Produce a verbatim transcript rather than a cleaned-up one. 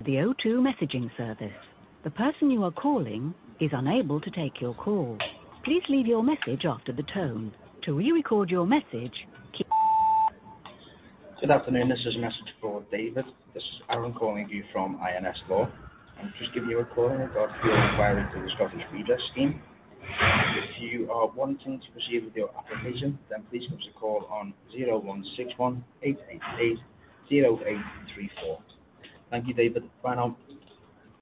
The O two messaging service. The person you are calling is unable to take your call. Please leave your message after the tone. To re-record your message, keep... Good afternoon, this is a message for David. This is Aaron calling you from I N S Law. I'm just giving you a call in regard to your inquiry to the Scottish Redress Scheme. If you are wanting to proceed with your application, then please give us a call on zero one six one, eight eight eight, zero eight three four. Thank you, David. Bye now.